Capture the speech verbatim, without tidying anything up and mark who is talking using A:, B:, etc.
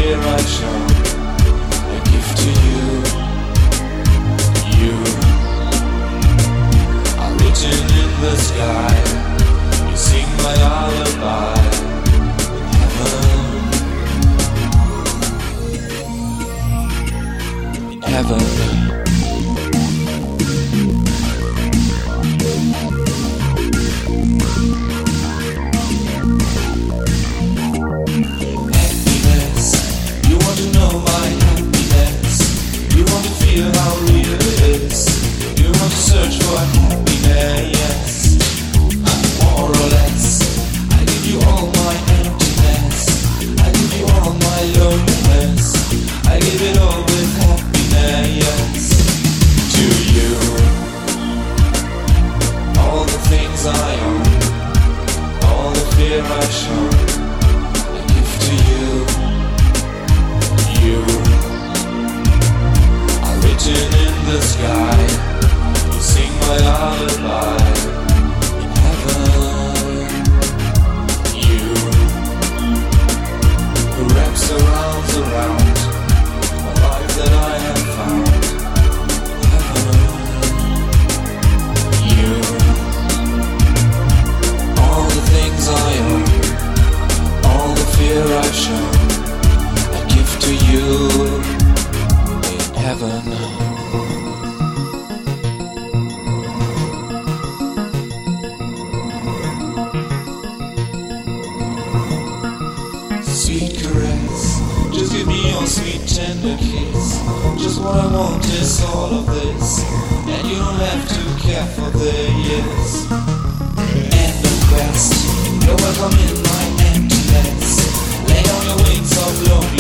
A: fear I show, I give to you. You are written in the sky. You sing my lullaby in heaven. In heaven. How real it is. You want to search for happiness, more or less. I give you all my emptiness, I give you all my loneliness, I give it all with happiness to you. All the things I own, all the fear I show, I give to you. You written in the sky, you sing my lullaby in heaven. You who wraps around around a life that I have found in heaven. You, all the things I own, all the fear I show, I give to you. Heaven. Sweet caress, just give me your sweet tender kiss. Just what I want is all of this, and you don't have to care for the years. End of quest, you're welcome in my emptiness. Lay on your wings of loneliness.